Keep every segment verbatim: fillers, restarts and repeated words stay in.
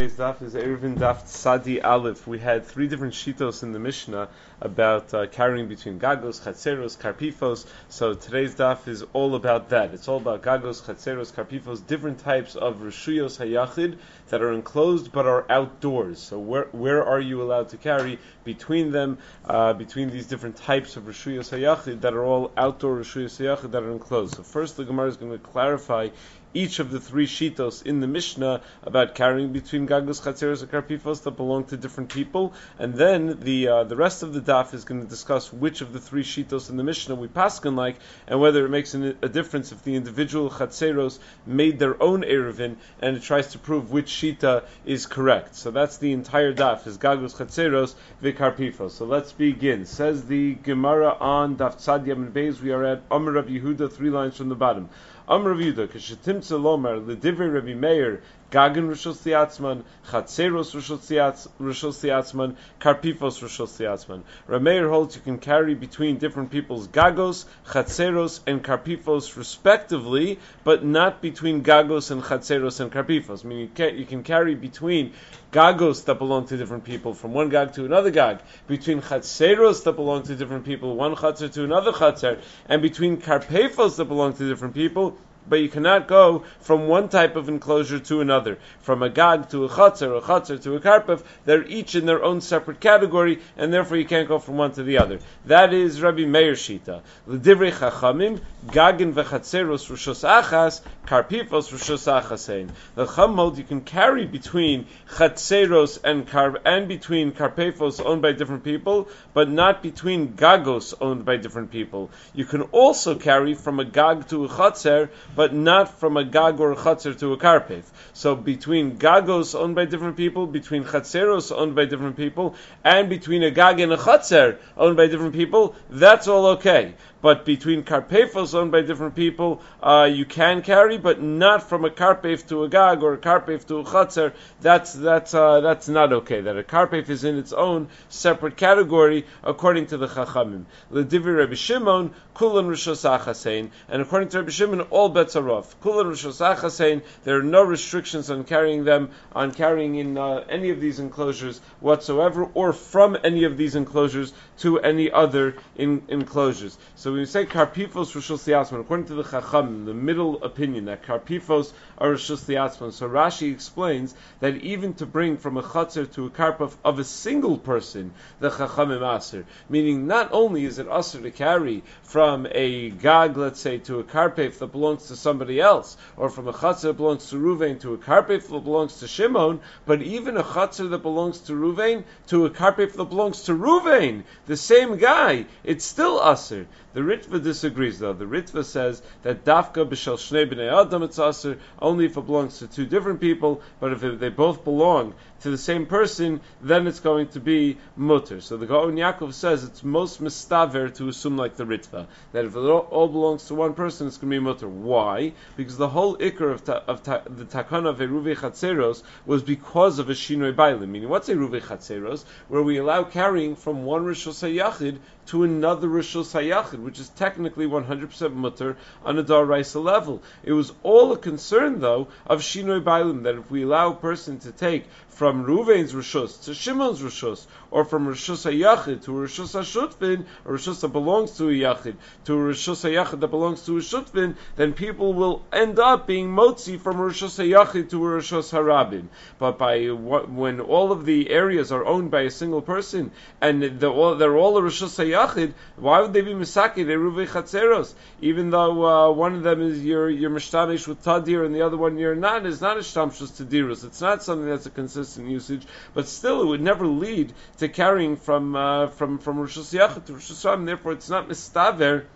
Today's daf is Eruvin Daf Tzadi Aleph. We had three different shitos in the Mishnah about uh, carrying between gagos, chatzeros, karpifos. So today's daf is all about that. It's all about gagos, chatzeros, karpifos, different types of reshuyos hayachid that are enclosed but are outdoors. So where where are you allowed to carry between them, uh, between these different types of reshuyos hayachid that are all outdoor reshuyos hayachid that are enclosed? So first the Gemara is going to clarify each of the three shitos in the Mishnah about carrying between gagos, chatzeros, and karpifos that belong to different people, and then the uh, the rest of the daf is going to discuss which of the three shitos in the Mishnah we paskin like, and whether it makes an, a difference if the individual chatzeros made their own eruvin, and it tries to prove which shita is correct. So that's the entire daf, is gagos, chatzeros, v'karpifos. So let's begin. Says the Gemara on daf Tzad Yam and Beis. We are at Amar Rav Yehuda, three lines from the bottom. Amar Rav Yehuda, Kashetimtze Lomar, L'divrei Rabbi Meir, Gagan Rishos Liatzman, Chatzeros Rishos Liatzman, Karpifos Rishos Liatzman. Rameir holds you can carry between different people's gagos, chatzeros, and karpifos respectively, but not between gagos and chatzeros and karpifos. I mean, you can, you can carry between gagos that belong to different people from one gag to another gag, between chatzeros that belong to different people, one chatzer to another chatzer, and between karpifos that belong to different people. But you cannot go from one type of enclosure to another. From a gag to a chatzer, a chatzer to a karpif, they're each in their own separate category, and therefore you can't go from one to the other. That is Rabbi Meir Shita. L'divrei chachamim, gagin v'chatzeros rishos achas, karpifos rishos achasein. The Chacham holds you can carry between chatzeros and kar and between karpifos owned by different people, but not between gagos owned by different people. You can also carry from a gag to a chatzer, but not from a gag or a chatzer to a karpef. So between gagos owned by different people, between chatzeros owned by different people, and between a gag and a chatzer owned by different people, that's all okay. But between karpefos owned by different people, uh, you can carry, but not from a karpef to a gag or a karpef to a chatzer. That's that's uh, that's not okay. That a karpef is in its own separate category according to the Chachamim. L'divrei Rabbi Shimon, kulan rishos achasein, and according to Rabbi Shimon, all bets are off. Kulan rishos achasein. There are no restrictions on carrying them, on carrying in uh, any of these enclosures whatsoever, or from any of these enclosures to any other in, enclosures. So when we say karpifos rishos liatzman, according to the Chacham, the middle opinion that karpifos are rishos liatzman. So Rashi explains that even to bring from a chatzer to a karpif of a single person, the Chachamim aser, meaning not only is it aser to carry from a gag, let's say, to a karpif that belongs to somebody else, or from a chatzer that belongs to Ruvain to a karpif that belongs to Shimon, but even a chatzer that belongs to Ruvain to a karpif that belongs to Ruvain, the same guy, it's still aser. The Ritva disagrees, though. The Ritva says that dafka b'shel shnei b'nei adam it's aser, only if it belongs to two different people, but if it, they both belong to the same person, then it's going to be mutter. So the Gaon Yaakov says it's most mistaver to assume like the Ritva, that if it all, all belongs to one person, it's going to be mutter. Why? Because the whole ikar of, ta, of ta, the takana of Eruvei Chatzeros was because of a shinoi bailim. Meaning, what's Eruvei Chatzeros? Where we allow carrying from one Rishos HaYachid to another Rishos HaYachid, which is technically one hundred percent mutter on a Daraisa level. It was all a concern, though, of Shinoi Bailim, that if we allow a person to take from Reuven's Rishos to Shimon's Rishos, or from Rishos HaYachid to Rishos HaShutvin, or Rishos that belongs to a Yachid, to Rishos HaYachid that belongs to a Shutvin, then people will end up being motzi from Rishos HaYachid to Rishos HaRabin. But by when all of the areas are owned by a single person, and they're all, they're all a Rishos HaYachid, why would they be misaki? They're Ruvei Chatzeros. Even though uh, one of them is your your mishtamish with tadir, and the other one you're not, is not a shtamshus tadirus. It's not something that's a consistent usage, but still it would never lead to carrying from uh, from from Rishos Yachid to Rishos Rabin. Therefore, it's not mistaver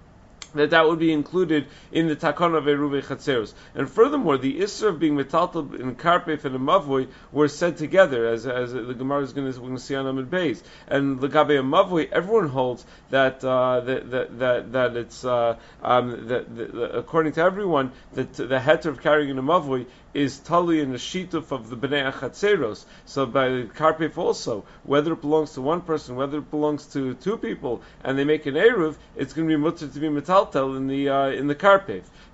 that that would be included in the takana of Eruvei Chatzeros. And furthermore, the isra of being metaltal in karpef and a mavoi were said together, as as the Gemara is going to see on Amud Beis. And legabe a mavoi, everyone holds that uh, that, that that that it's uh, um, that, that according to everyone that the heter of carrying in a mavoi is tali in the shituf of the bnei achatzeros. So by karpef also, whether it belongs to one person, whether it belongs to two people, and they make an eruv, it's going to be mutter to be metaltal in the uh, in the karpef.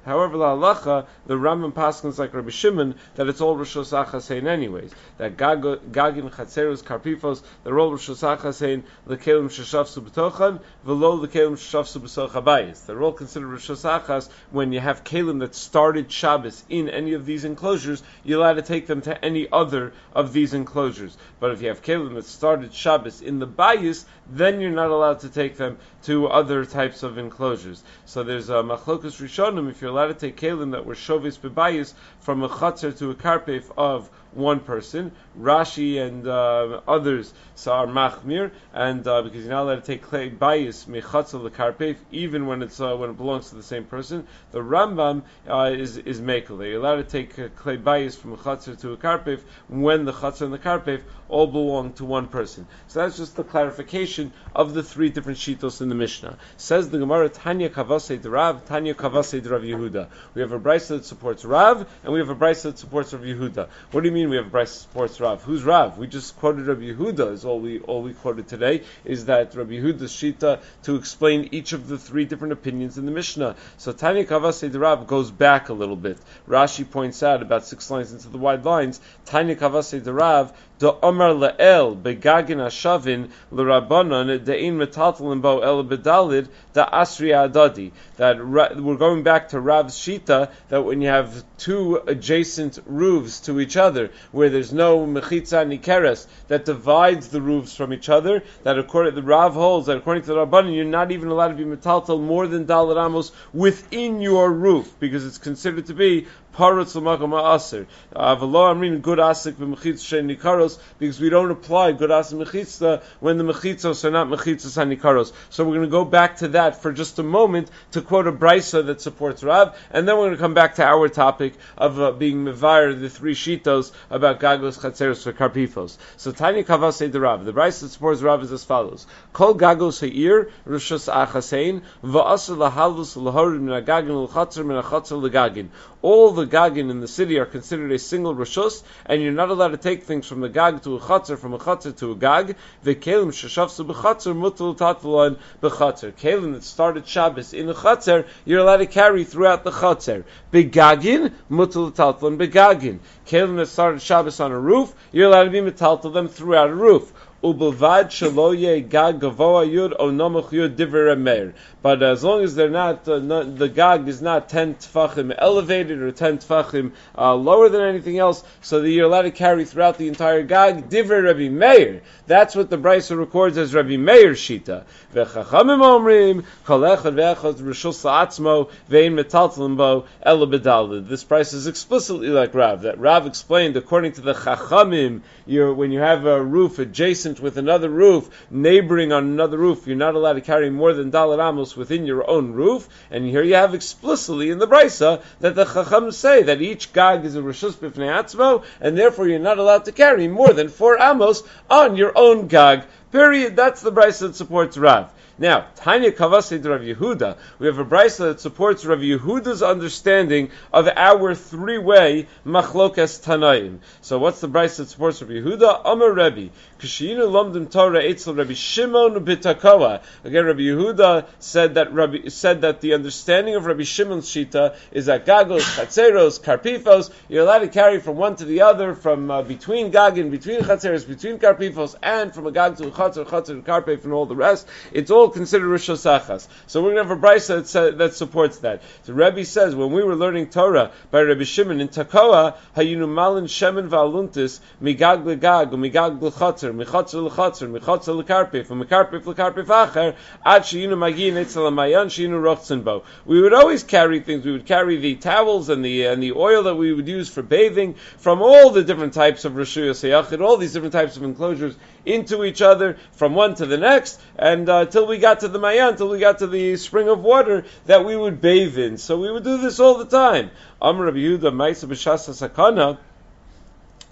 However, la halacha, the Rambam paskins like Rabbi Shimon that it's all Rishos Achasein anyways. That Gagin, Chatzeros, Karpifos, they're all Rishos Achasein, Lekelim Sheshafsu B'tochan, V'lo Lekelim Sheshafsu B'soch Habayis. They're all considered Rishos Achas when you have Kelim that started Shabbos in any of these enclosures, you're allowed to take them to any other of these enclosures. But if you have Kelim that started Shabbos in the Bayis, then you're not allowed to take them to other types of enclosures. So there's a Machlokus Rishonim if you're allowed to take Kelim that were Shovis Bebayis from a Chatzer to a Karpef of one person. Rashi and uh, others so are Machmir, and uh, because you're not allowed to take clay bayis mechatzel lekarpef, even when it's uh, when it belongs to the same person. The Rambam uh, is is mekel. You're allowed to take uh, clay bayis from a chatzer to a karpef when the chatzer and the karpef all belong to one person. So that's just the clarification of the three different shitos in the Mishnah. Says the Gemara, Tanya Kavasei Rav, Tanya Kavasei Rav Yehuda. We have a brayso that supports Rav, and we have a brayso that supports Rav Yehuda. What do you mean we have a brayso that supports Rav? Who's Rav? We just quoted Rav Yehuda. Is all we all we quoted today. Is that Rav Yehuda's shita to explain each of the three different opinions in the Mishnah. So Tanya Kavasei Rav goes back a little bit. Rashi points out about six lines into the wide lines. Tanya Kavasei Rav. The Omar La'el begagin ashavin l'Rabbanon de'in metaltalin bo el bedalid da asri adadi. That we're going back to Rav's shita that when you have two adjacent roofs to each other, where there's no mechitza nikeres that divides the roofs from each other, that according the Rav holds that according to the Rabbanon you're not even allowed to be metaltal more than daled amos within your roof because it's considered to be parutz l'makom ha'aser. V'lo amrin good asik b'mechitza she'en nikaros, because we don't apply good asik mechitza when the mechitzos are not mechitzos hanikaros. So we're going to go back to that for just a moment to quote a brisa that supports Rav, and then we're going to come back to our topic of uh, being mevayer the three shitos about gagos, chatzeros, or karpifos. So Tanya Kavasei the Rav. The brisa that supports Rav is as follows: Kol gagos ha'ir rishos achasein va'asur lahalus lahorid min agagin l'chatzer min achatzer l'gagin. All the gagin in the city are considered a single rishus, and you're not allowed to take things from the gag to a chatzer, from a chatzer to a gag. The kelim sheshavsu b'chatzer mutul tatluan b'chatzer. Kelim that started Shabbos in a chatzer, you're allowed to carry throughout the chatzer. Begagin mutul tatluan begagin. Kelim that started Shabbos on a roof, you're allowed to be metaltal them throughout a roof. Ubelvad shaloye gag gavoa yud o nomuch yud divrei meir. But as long as they're not, uh, not, the gag is not ten tfachim elevated or ten tfachim uh, lower than anything else, so that you're allowed to carry throughout the entire gag. Divrei Rabbi Meir. That's what the Brisa records as Rabbi Meir's shita. V'chachamim omrim kol echad ve'echad rishus la'atzmo ve'in metaltalim bo ela bedalid. This Brisa is explicitly like Rav. That Rav explained according to the Chachamim, you're, when you have a roof adjacent with another roof, neighboring on another roof, you're not allowed to carry more than daled amos within your own roof. And here you have explicitly in the Brisa that the Chacham say that each gag is a rishus b'fnei atzmo, and therefore you're not allowed to carry more than four amos on your own gag. Period. That's the Brisa that supports Rav. Now, Tanya Kavasei Rav Yehuda, we have a brisa that supports Rav Yehuda's understanding of our three-way machlokas tanaim. So, what's the brisa that supports Rav Yehuda? Amar Rebbe, Kishinu lomdim Torah etzel Rabbi Shimon b'Tekoa. Again, Rabbi Yehuda said that Rabbi said that the understanding of Rabbi Shimon's shita is that gagos, chatzeros, karpifos, you're allowed to carry from one to the other, from uh, between gagin, between chatzeros, between karpifos, and from a gag to a chatzer, chatzer to karpif, and all the rest. It's all considered rishos achas. So we're going to have a brisa that, that supports that. So Rebbe says when we were learning Torah by Rabbi Shimon in Tekoa, hayinu malin shemen va'aluntis migag legag umigag lechatzer michatzer lechatzer michatzer lekarpif umikarpif lekarpif acher ad sheyinu magin etzel hamayan sheyinu rochtzen bo. We would always carry things. We would carry the towels and the and the oil that we would use for bathing from all the different types of rishuyos hayachid, all these different types of enclosures into each other from one to the next, and uh, till we got to the mayan, till we got to the spring of water that we would bathe in. So we would do this all the time. Amar Rabbi Yehuda Ma'isa b'shas sakana.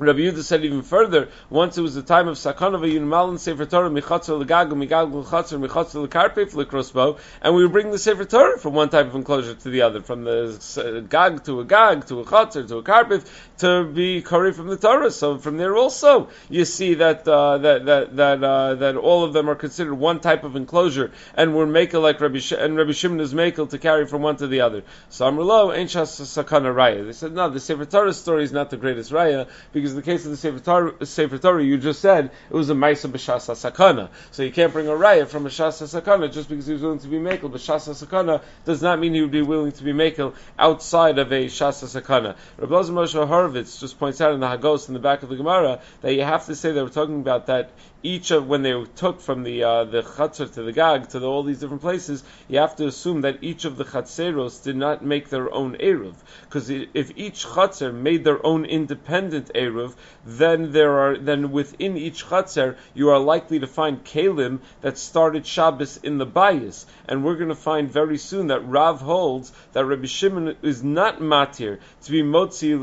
Rabbi Yehuda said even further, once it was the time of Sakana v'yunmalin Sefer Torah michatzer l'gag u'migag l'chatzer michatzer l'karpif l'krosbo, and we would bring the Sefer Torah from one type of enclosure to the other, from the gag to a gag, to a chatzer, to a karpif, to be kari from the Torah. So from there also, you see that uh, that that that uh, that all of them are considered one type of enclosure, and we're makel like Rabbi Sh- and Rabbi Shimon is makel to carry from one to the other. So Amrlo ain't shas Sakana raya. They said no, the Sefer Torah story is not the greatest raya, because in the case of the Sefer Torah, Sefer Torah, you just said it was a Maisa B'Shas HaSakana. So you can't bring a raya from a Shas HaSakana just because he was willing to be Mekel. But Shas HaSakana does not mean he would be willing to be Mekel outside of a Shas HaSakana. Rabbi Elazar Moshe Horowitz just points out in the Hagos in the back of the Gemara that you have to say that we're talking about that each of, when they took from the uh, the Chatzar to the Gag to the, all these different places, you have to assume that each of the Chatzeros did not make their own Eruv. Because if each Chatzar made their own independent Eruv, then there are then within each Chatzar you are likely to find Kalim that started Shabbos in the Bayis. And we're going to find very soon that Rav holds that Rabbi Shimon is not matir to be Motzi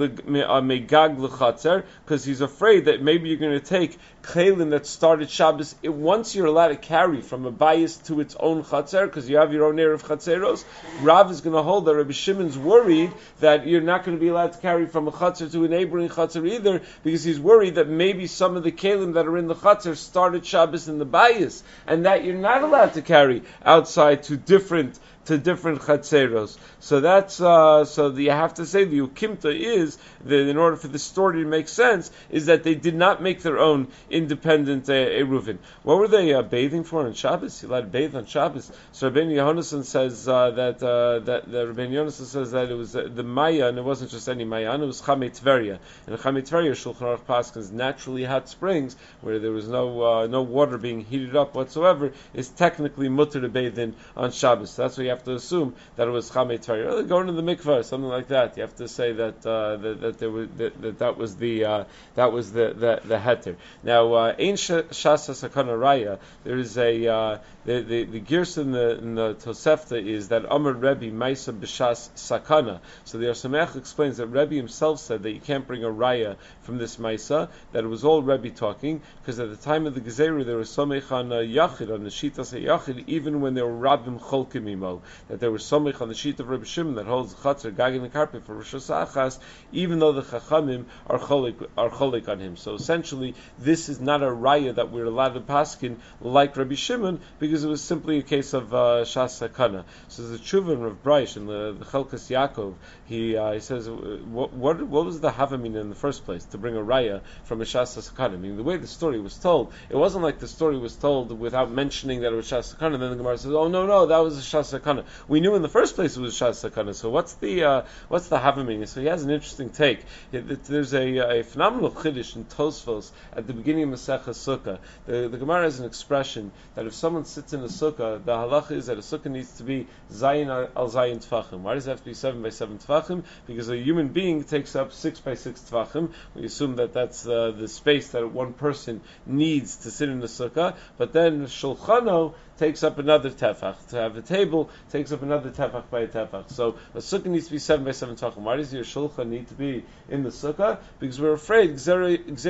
Megag L'Chatzar, because he's afraid that maybe you're going to take Kalim that started Shabbos. It, once you're allowed to carry from a Bayis to its own Chatzar, because you have your own Eruv Chatzeros, Rav is going to hold that Rabbi Shimon's worried that you're not going to be allowed to carry from a Chatzar to a neighboring Chatzar either, because he's worried that maybe some of the Kalim that are in the Chatzar started Shabbos in the Bayis, and that you're not allowed to carry outside to different to different chatzeros. So that's uh, so the, you have to say the ukimta is that in order for the story to make sense is that they did not make their own independent uh, eruvin. What were they uh, bathing for on Shabbos? You allowed to bathe on Shabbos. So Rabbeinu Yonasan says uh, that uh, that, that Rabbeinu Yonasan says that it was uh, the Maya, and it wasn't just any Maya, and it was Chamei Tveria. And Chamei Tveria, Shulchan Aruch Paskins, naturally hot springs where there was no uh, no water being heated up whatsoever, is technically mutter to bathe in on Shabbos. So that's what you have to assume, that it was Chamei Tveria. Going to the mikvah, something like that. You have to say that uh, that, that there was that, that, that was the uh, that was the the, the heter. Now, Ein Shasa Sakana Raya. There is a uh, the the the Girs in the in the Tosefta is that Amar Rebbe Maisa B'Shas Sakana. So the Arsamech explains that Rebbe himself said that you can't bring a raya from this Maisa. That it was all Rebbe talking, because at the time of the Gezeru there was Somech on Yachid, on the Shitas Yachid, even when there were Rabbim Cholkim Imo. That there was Somech on the sheet of Rebbe Shimon that holds Chatzar, Gagin, and Karpif for Rosh Hashanah, even though the Chachamim are cholik, are cholik on him. So essentially, this is not a raya that we're allowed to paskin like Rebbe Shimon, because it was simply a case of uh, Shas Sakana. So the Tshuva of Braish in the, the Chelkas Yaakov, he uh, he says, what, what what was the Havamina in the first place to bring a raya from a Shas Sakana? I mean, the way the story was told, it wasn't like the story was told without mentioning that it was Shas Sakana. And then the Gemara says, oh no no, that was a Shas Sakana. We knew in the first place it was Shas Sakana. So what's the uh, what's the Havamina? So he has an interesting take. It, it, there's a, a phenomenal chiddush in Tosfos at the beginning of Masechah Sukkah. The, the Gemara has an expression that if someone sits in a sukkah, the halacha is that a sukkah needs to be zayin al zayin tfachim. Why does it have to be seven by seven tfachim? Because a human being takes up six by six tfachim. We assume that that's uh, the space that one person needs to sit in the sukkah. But then shulchano takes up another tefach. To have a table takes up another tefach by a tefach. So a sukkah needs to be seven by seven tefachim. Why does your shulchan need to be in the sukkah? Because we're afraid if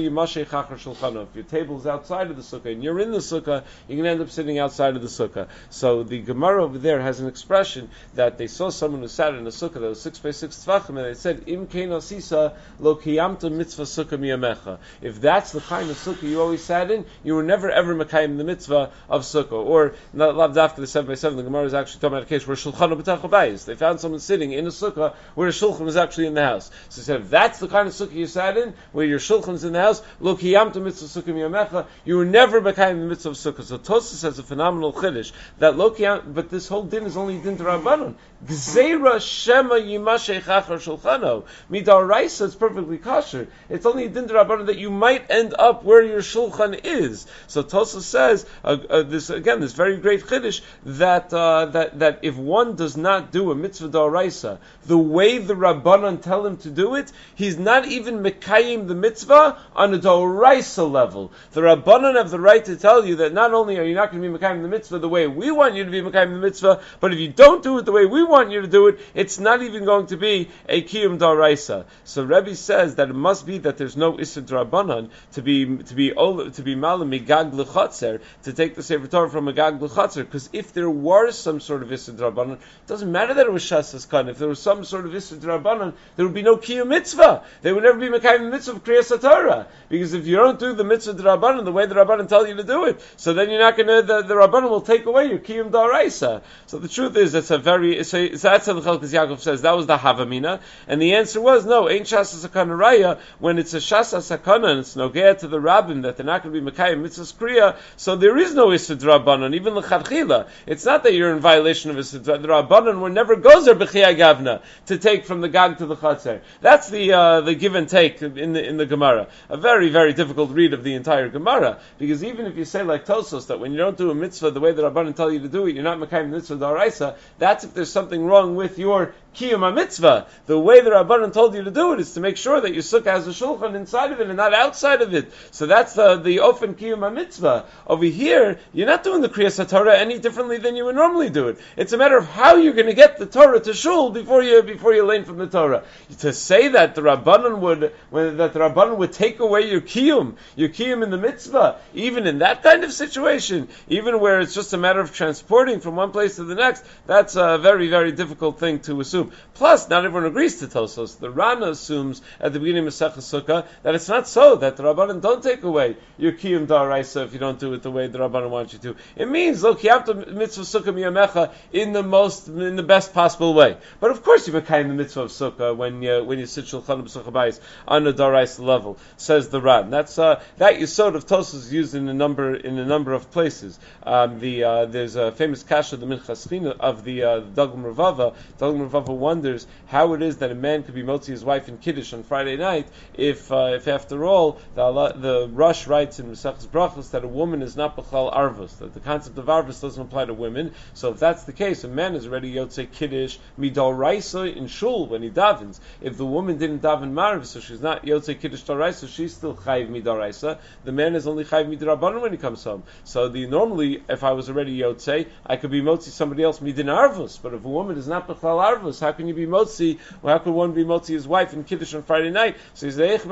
your table is outside of the sukkah and you're in the sukkah, you're going to end up sitting outside of the sukkah. So the Gemara over there has an expression that they saw someone who sat in a sukkah that was six by six tefachim, and they said, Im kein asisa lo kiyamta mitzvah sukkah miyamecha. If that's the kind of sukkah you always sat in, you were never ever mekayim the mitzvah of sukkah. Or not loved after the seven by seven. The Gemara is actually talking about a case where shulchan b'tach bayis. They found someone sitting in a sukkah where a shulchan was actually in the house. So they said, if that's the kind of sukkah you sat in, where your shulchan's in the house, lo kiyamta mitzvah sukkah miyamecha, you were never mekayim the mitzvah of sukkah. So Tosfos has a phenomenal chiddush that lo kiyam, but this whole din is only din to Rabbanon. Gzeira shema yimashech achar shulchano. Midaraisa is perfectly kosher. It's only a din to Rabbanon that you might end up where your shulchan is. So Tosfos says uh, uh, this again, this very great chiddush that uh, that that if one does not do a mitzvah d'oraisa the way the Rabbanan tell him to do it, he's not even mekayim the mitzvah on a d'oraisa level. The Rabbanan have the right to tell you that not only are you not going to be mekayim the mitzvah the way we want you to be mekayim the mitzvah, but if you don't do it the way we want you to do it, it's not even going to be a kiyum d'oraisa. So Rebbe says that it must be that there's no isur d'Rabbanan to be to be to be malam migag l'chatzer, to take the Sefer Torah from a gag l'chatzer, because if there was some sort of isur d'Rabbanan, it doesn't matter that it was shasas kan. If there was some sort of isur d'Rabbanan, there would be no kiyum mitzvah. They would never be mekayim the mitzvah of kriyas Torah, because if you don't do the mitzvah d'Rabbanan the way the Rabbanan tell you to do it, so then you're not going to. The, the Rabbanan will take away your kiyum d'oraisa. So the truth is, it's a very. It's a, so that's how the Chalkas Yaakov says that was the havamina, and the answer was no. Ain't shasas sakana raya when it's a shasas sakana and it's nogea to the rabbin that they're not going to be mekayim mitzvah kriya. So there is no isur d'Rabbanan, even l'chadchila. It's not that you're in violation of isur d'Rabbanan. The Rabbanan were never goes there b'chiyah gavna to take from the gag to the chatzer. That's the uh, the give and take in the in the Gemara. A very very difficult read of the entire Gemara, because even if you say like Tosos that when you don't do a mitzvah the way the Rabbanan tell you to do it, you're not mekayim mitzvah d'oraisa. That's if there's something wrong with your kiyum mitzvah. The way the Rabbanan told you to do it is to make sure that your sukkah has a shulchan inside of it and not outside of it. So that's the the ofen kiyum mitzvah. Over here, you're not doing the kriyas Torah any differently than you would normally do it. It's a matter of how you're going to get the Torah to shul before you before you learn from the Torah. To say that the Rabbanan would when, that the Rabbanan would take away your kiyum, your kiyum in the mitzvah, even in that kind of situation, even where it's just a matter of transporting from one place to the next, that's a very very difficult thing to assume. Plus, not everyone agrees to Tosos. The Rana assumes at the beginning of Masechah Sukkah that it's not so, that the Rabbanan don't take away your kiyum d'oraisa if you don't do it the way the Rabbanan wants you to. It means, look, you have to mitzvah Sukkah miyamecha in the most, in the best possible way. But of course you mekayim the mitzvah of Sukkah when you, when you sit Shulchan B'Sukkah Bayis on the d'oraisa level, says the Ran. That's, uh, that Yisod of Tosos is used in a number, in a number of places. Um, the, uh, there's a famous kasha, the Minchas China, of the, uh, Dagum Ravava. Dagum Ravava wonders how it is that a man could be motzi his wife in Kiddush on Friday night if, uh, if after all, the, the Rush writes in Masechtas Brachos that a woman is not b'chlal arvus, that the concept of arvus doesn't apply to women. So if that's the case, a man is already yotzei Kiddush midoraisa in shul when he davens. If the woman didn't daven marv, so she's not yotzei Kiddush doraisa, she's still chayiv midoraisa. The man is only chayiv midrabanan when he comes home. So the normally, if I was already yotzei, I could be motzi somebody else midin arvus. But if a woman is not b'chlal arvus, how can you be motzi? Well, how could one be motzi his wife in Kiddush on Friday night? So he's like,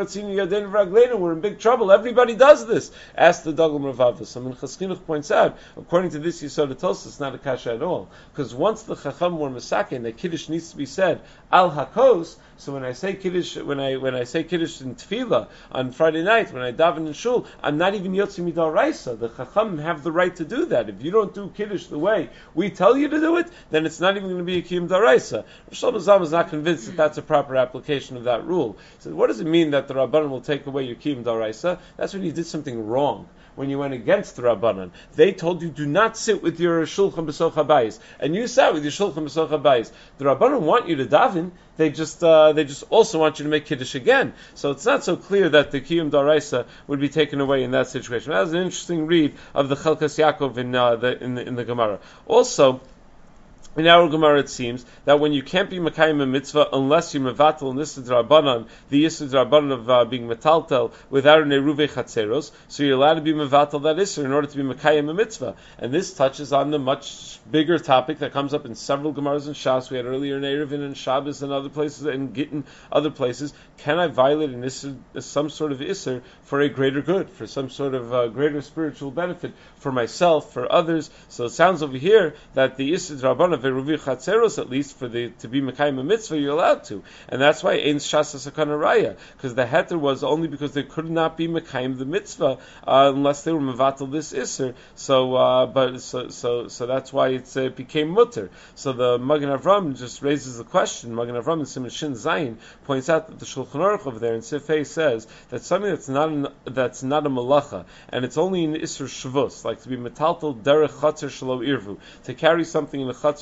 we're in big trouble. Everybody does this. Ask the Dagum Ravava. So Minchas Chinuch points out, according to this Yisod Tosos, it's not a kasha at all. Because once the Chacham were masakin, that Kiddush needs to be said al hakos. So when I say Kiddush, when I when I say Kiddush in Tefillah on Friday night, when I daven in shul, I'm not even yotzi midoraisa. The Chacham have the right to do that. If you don't do Kiddush the way we tell you to do it, then it's not even going to be a kiyum d'oraisa. Shlomo Zalman is not convinced that that's a proper application of that rule. So what does it mean that the Rabbanan will take away your kiyum d'oraisa? That's when you did something wrong. When you went against the Rabbanan, they told you do not sit with your shulchan b'soch habayis, and you sat with your shulchan b'soch habayis. The Rabbanan want you to daven; they just uh, they just also want you to make kiddush again. So it's not so clear that the kiyum d'oraisa would be taken away in that situation. That was an interesting read of the Chalkas Yaakov in uh, the in the in the Gemara. Also, in our Gemara, it seems that when you can't be Mekayim a mitzvah unless you're mevatel Nisud Rabbanan, the Yisud Rabbanan of uh, being metaltel without an eruve chatzeros, so you're allowed to be mevatel that Isur in order to be Mekayim a mitzvah. And this touches on the much bigger topic that comes up in several Gemaras and Shas. We had earlier in Eruvin and Shabbos and other places and Gittin, other places. Can I violate an Isur, some sort of Isur for a greater good, for some sort of uh, greater spiritual benefit for myself, for others? So it sounds over here that the Isur Rabbanan Veruvi Chatzeros, at least for the to be Mekayim a mitzvah, you're allowed to, and that's why Ein Shasa Sakana Raya, because the heter was only because they could not be Mekayim the mitzvah uh, unless they were mevatel this Isser. So, uh, but so so so that's why it's, uh, it became mutter. So the Magen Avram just raises the question. Magen Avram in Siman Shin Zayin points out that the Shulchan Aruch over there in Sifei says that something that's not an, that's not a malacha and it's only an Isser Shavus, like to be metaltel derech chatzer shelo irvu, to carry something in a chatzer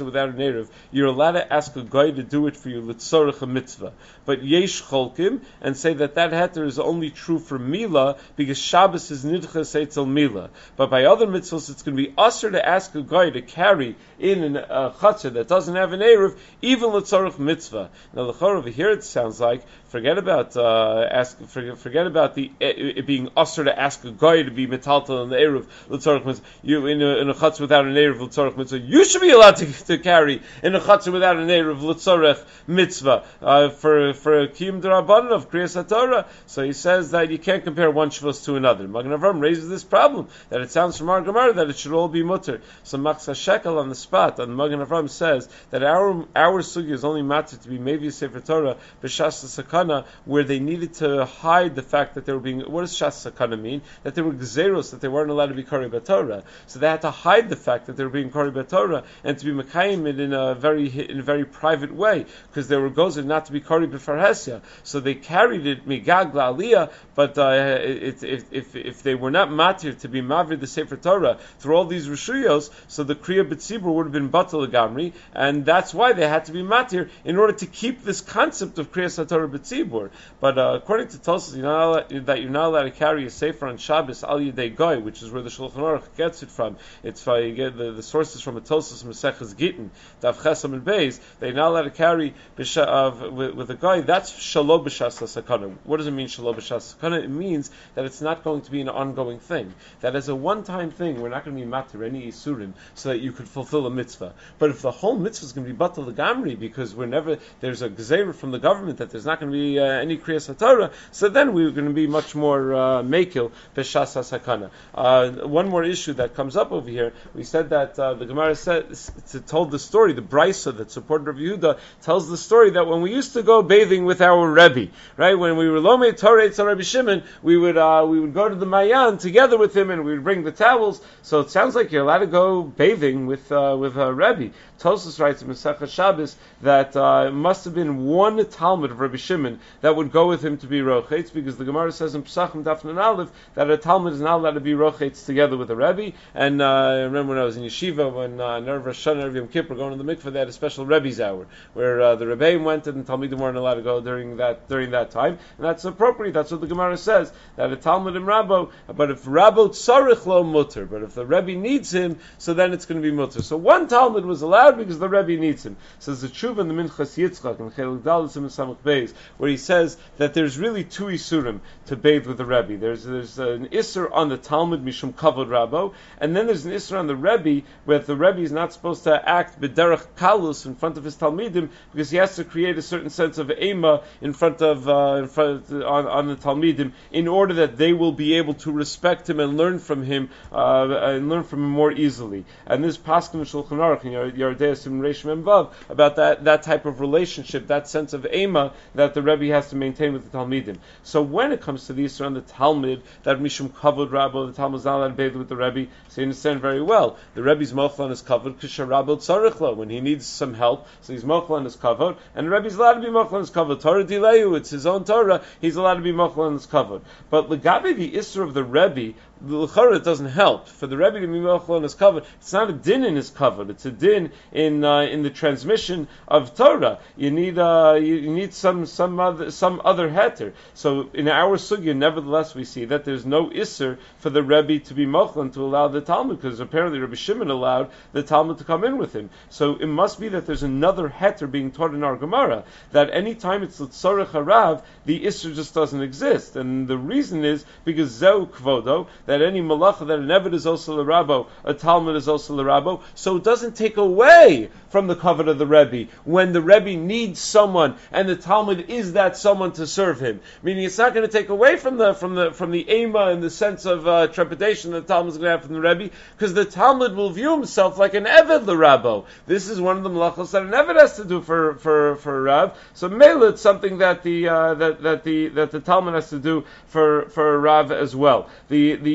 without an Erev, you're allowed to ask a guy to do it for you, L'tzorech a mitzvah. But yesh cholkim, and say that that heter is only true for Mila, because Shabbos is nidchas eitzel Mila. But by other mitzvahs, it's going to be usher to ask a guy to carry in a uh, chutzner that doesn't have an Erev, even L'tzorech mitzvah. Now, l'chor over here it sounds like, forget about uh, ask, forget, forget about the it being usher to ask a guy to be metaltal in the Erev L'tzorech mitzvah. You in a, in a chutzner without an Erev L'tzorech mitzvah, you should be allowed to, to carry in a chutzner without an Erev L'tzorech mitzvah uh, for for kiyum d'rabbanan of kriyas haTorah. So he says that you can't compare one shvus to another. Magen Avraham raises this problem that it sounds from our Gemara that it should all be mutter. So Machzah Shekel on the spot on Magen Avraham says that our our sugi is only matter to be maybe a sefer Torah b'shas sakana, where they needed to hide the fact that they were being. What does shas sakana mean? That they were gzeros, that they weren't allowed to be kari b'Torah. So they had to hide the fact that they were being kari b'Torah and to be mekayim it in a very in a very private way, because they were gozer not to be kari b'farhesia. So they carried it migag la'aliyah, but uh, it, if, if if they were not matir to be mavid the sefer Torah through all these rishuyos, so the kriya b'tzibur would have been batal gamri, and that's why they had to be matir in order to keep this concept of kriya satorah b'tzibur. But uh, according to Tosfos, you're not allowed, that you're not allowed to carry a sefer on Shabbos al yedei goy, which is where the Shulchan Aruch gets it from. It's uh, you get the, the sources from a Tosfos Maseches Gittin, Daf Chesam and Beis. They're not allowed to carry b'sha, uh, with, with a guy. That's shalom b'shas sakana. What does it mean shalom b'shas sakana? It means that it's not going to be an ongoing thing. That as a one-time thing, we're not going to be matir any isurim so that you could fulfill a mitzvah. But if the whole mitzvah is going to be batal l'gamri, because we're never there's a gzeira from the government that there's not going to be uh, any kriyas haTorah, so then we're going to be much more uh, mekil b'shas sakana. Uh, one more issue that comes up over here. We said that uh, the Gemara said told the story. The Brisa that supported Rav Yehuda tells the story that when we used to go bathing with our Rebbe, right, when we were lomei Torah on Rabbi Shimon, we would uh, we would go to the Mayan together with him, and we would bring the towels. So it sounds like you're allowed to go bathing with uh, with a Rebbe. Tosfos writes in Masechah Shabbos that uh, it must have been one Talmud of Rabbi Shimon that would go with him to be rochetz, because the Gemara says in Pesachim Daf Nun Aleph that a Talmud is not allowed to be rochetz together with a Rebbe. And uh, I remember when I was in yeshiva, when uh, Erev Rosh Hashanah and Erev Yom Kippur going to the mikveh, they had a special Rebbe's hour where uh, the Rebbeim went and the Talmidim weren't allowed to go during that during that time, and that's appropriate. That's what the Gemara says, that a Talmud and Rabbo, but if Rabbo tzarich lo mutter, but if the Rebbe needs him, so then it's going to be mutter. So one Talmud was allowed because the Rebbe needs him. Says the Tshuva in the Minchas Yitzchak and Chelik Dalet and Samach Beis, where he says that there's really two isurim to bathe with the Rebbe. There's there's an isur on the Talmud mishum kavod Rabbo, and then there's an isur on the Rebbe where the Rebbe is not supposed to act b'derech kalus in front of his talmidim, because he has to create a certain sense of ema in front of uh, in front of, on, on the talmidim, in order that they will be able to respect him and learn from him uh, and learn from him more easily. And this pasuk in Shulchan Aruch in Yardei Sim Reish Mem Vav about that that type of relationship, that sense of ema that the Rebbe has to maintain with the talmidim. So when it comes to the Yisra on the Talmud, that mishum kavod Rabbo, the Talmud is not allowed to bathe with the Rebbe, so you understand very well. The Rebbe's mochlan is covered because Rabbo tzarich lo, when he needs some help, so he's mochlan is covered, and the Rebbe's allowed to be mochlan is covered. Torah dileyu, it's his own Torah, he's allowed to be mochlan is covered. But legabe the Isra of the Rebbe, the l'chara it doesn't help for the Rebbe to be mochlan is covered. It's not a din in his covered; it's a din in uh, in the transmission of Torah. You need uh, you, you need some some other some other heter. So in our sugya, nevertheless, we see that there's no isser for the Rebbe to be mochlan to allow the Talmud, because apparently Rabbi Shimon allowed the Talmud to come in with him. So it must be that there's another heter being taught in our Gemara, that any time it's l'tzorech harav, the isser just doesn't exist, and the reason is because zeu kvodo, that any malacha that an Eved is also l'rabbo, a Talmud is also l'rabbo, so it doesn't take away from the covet of the Rebbe when the Rebbe needs someone and the Talmud is that someone to serve him. Meaning it's not going to take away from the from the from the ema and the sense of uh, trepidation that the Talmud is going to have from the Rebbe, because the Talmud will view himself like an Eved l'rabbo. This is one of the malachos that an Eved has to do for for for a Rav. So mele it's something that the uh, that that the that the Talmud has to do for for a Rav as well. The the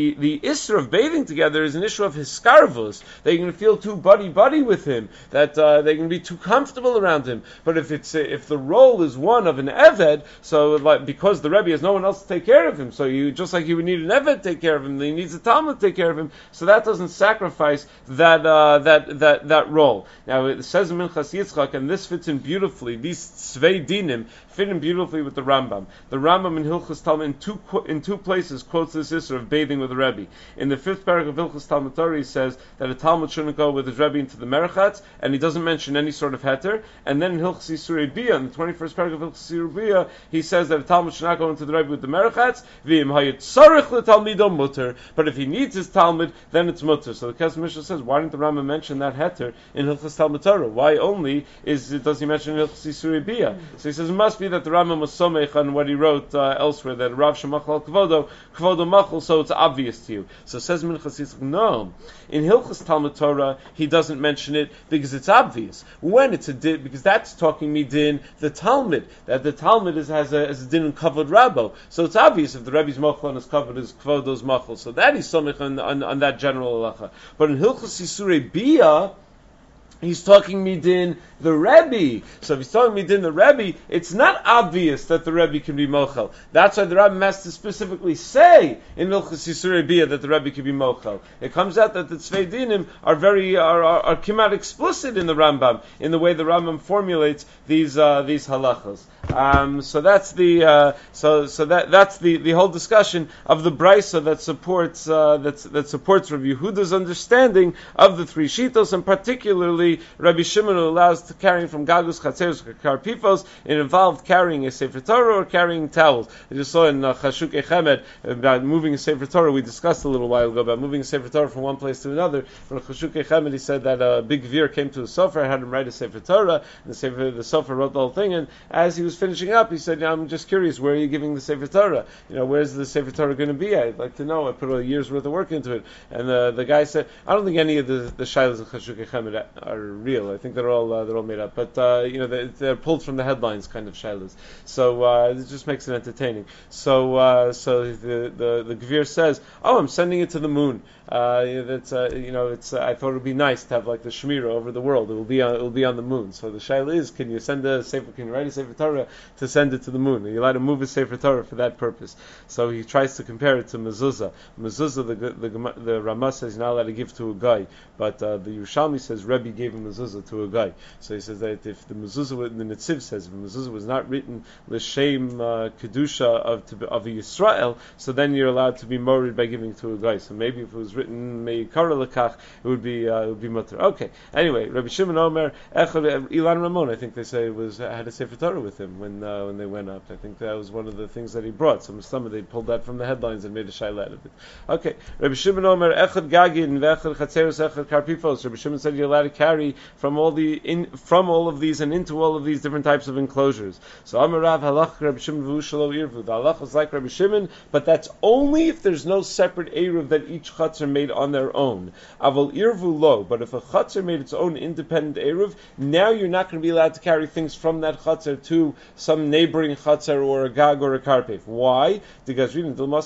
the, the Isra of bathing together is an issue of hiskarvus. They're going to feel too buddy-buddy with him, that uh, they're going to be too comfortable around him. But if it's if the role is one of an Eved, so like, because the Rebbe has no one else to take care of him, so you just like you would need an Eved to take care of him, he needs a Talmud to take care of him, so that doesn't sacrifice that uh, that that that role. Now it says in Minchas Yitzchak, and this fits in beautifully, these Tzvei Dinim fit in beautifully with the Rambam. The Rambam in Hilchos Talmud in two in two places quotes this issue of bathing with the Rebbe. In the fifth paragraph of Hilchos Talmud Torah, he says that a Talmud shouldn't go with his Rebbe into the Merchatz, and he doesn't mention any sort of heter. And then in Hilchos Yisurei Bia, in the twenty-first paragraph of Hilchos Yisurei Bia, he says that a Talmud should not go into the Rebbe with the Merchatz. V'im hayit tzarich letalmido mutter. But if he needs his Talmud, then it's mutter. So the Kesef Mishnah says, why didn't the Rambam mention that heter in Hilchos Talmud Torah? Why only is does he mention in Hilchos Yisurei Bia? So he says it must be that the Rambam was somech on what he wrote uh, elsewhere, that Rav Shemachal Kvodo, Kvodo Machal, so it's obvious to you. So says Minchas Yitzchak, no. In Hilchos Talmud Torah, he doesn't mention it because it's obvious. When it's a din, because that's talking me din, the Talmud, that the Talmud is, has, a, has a din in Kavod Rabbo. So it's obvious if the Rebbe's Machal and his Kavod is Kvodo's Machal. So that is somech on, on, on that general halacha. But in Hilchos Yisurei Bia, he's talking midin the Rebbe. So if he's talking midin the Rebbe, it's not obvious that the Rebbe can be mochel. That's why the Rebbe has to specifically say in Hilchos Yisurei Bia that the Rebbe can be mochel. It comes out that the Tzvei Dinim are very are, are, are come out explicit in the Rambam, in the way the Rambam formulates these uh, these halachas. Um, so that's the uh, so so that that's the, the whole discussion of the brisa that supports uh, that's, that supports Rabbi Yehuda's understanding of the three shitos, and particularly Rabbi Shimon, who allows to carrying from gagus chatzeros karpifos. It involved carrying a sefer Torah or carrying towels. I just saw in uh, Chashuk Echemed about moving a sefer Torah. We discussed a little while ago about moving a sefer Torah from one place to another. From Chashuk Echemed, he said that a big veer came to a sofer, had him write a sefer Torah, and the sefer the sofer wrote the whole thing, and as he was finishing up, he said, "I'm just curious, where are you giving the Sefer Torah? You know, where's the Sefer Torah going to be? I'd like to know. I put a year's worth of work into it." And uh, the guy said, "I don't think any of the the shilas of Chashuk Echemed are real. I think they're all uh, they're all made up. But uh, you know, they're, they're pulled from the headlines, kind of shilas. So uh, it just makes it entertaining. So uh, so the the the Gvir says, "Oh, I'm sending it to the moon. Uh, that's uh, you know, it's. Uh, I thought it would be nice to have like the Shemira over the world. It will be on, it will be on the moon. So the shaila is, can you send a sefer? Can you write a sefer Torah to send it to the moon? Are you allowed to move a sefer Torah for that purpose?" So he tries to compare it to mezuzah. Mezuzah, the the, the, the Ramah says you're not allowed to give to a guy, but uh, the Yerushalmi says Rebbe gave a mezuzah to a guy. So he says that if the mezuzah, the Netziv says, if the mezuzah was not written l'shem uh, kedusha of to, of a Yisrael, so then you're allowed to be morid by giving to a guy. So maybe if it was written meikara lekach, it would be uh, it would be mutter. Okay. Anyway, Rabbi Shimon Omer, Echad, Ilan Ramon, I think they say was had a sefer Torah with him when uh, when they went up. I think that was one of the things that he brought. Some some they pulled that from the headlines and made a shaila out of it. Okay, Rabbi Shimon Omer, Echad Gagin, Vechad Chatzeros, Echad Karpifos. Rabbi Shimon said you're allowed to carry from all the in from all of these and into all of these different types of enclosures. So Amar Rav Halach Rabbi Shimon v'Ushalo Irvu. The halach is like Rabbi Shimon, but that's only if there's no separate eruv that each chutzner made on their own. Aval Irvu lo. But if a chutzner made its own independent eruv, now you're not going to be allowed to carry things from that chutzner to some neighboring chutzner or a gag or a karpef. Why? Because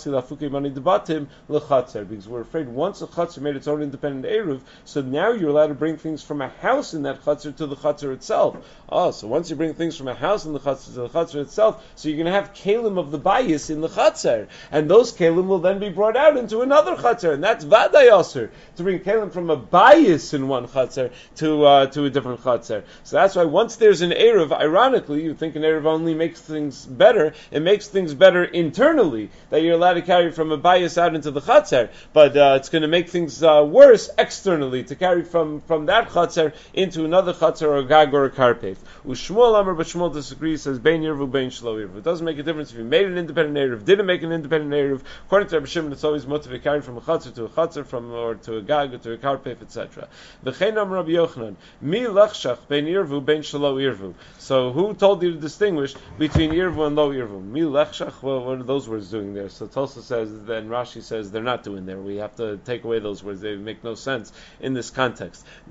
we're afraid once a chutzner made its own independent eruv, so now you're allowed to bring things from a house in that chutzner to the chutzner itself. Oh, so once you bring things from a house in the chutzner to the chutzner itself, so you're going to have kalim of the bayis in the chutzner, and those kalim will then be brought out into another chutzner, and that's vaday aser, to bring kalim from a bayis in one chutzner to uh, to a different chutzner. So that's why once there's an eruv, ironically, you think an eruv only makes things better. It makes things better internally that you're allowed to carry from a bayis out into the chutzner, but uh, it's going to make things uh, worse externally to carry from, from that chutzner into another chutzner or a gag or a karpef. Ushmuel Amar, but Shmuel disagrees, says bein yirvu bein shlo yirvu. It doesn't make a difference if you made an independent eruv, didn't make an independent eruv. According to Rabbi Shimon, it's always motive carrying from a chutzner to a chutzner, from or to a gag or to a karpef, et cetera. V'chein Amar Rabbi Yochanan, mi lachshach bein yirvu bein shlo yirvu. So who told you to distinguish between yirvu and lo yirvu? Mi lechshach. Well, what are those words doing there? So Tulsa says, then Rashi says they're not doing there. We have to take away those words. They make no sense in this context. Meaning, uh,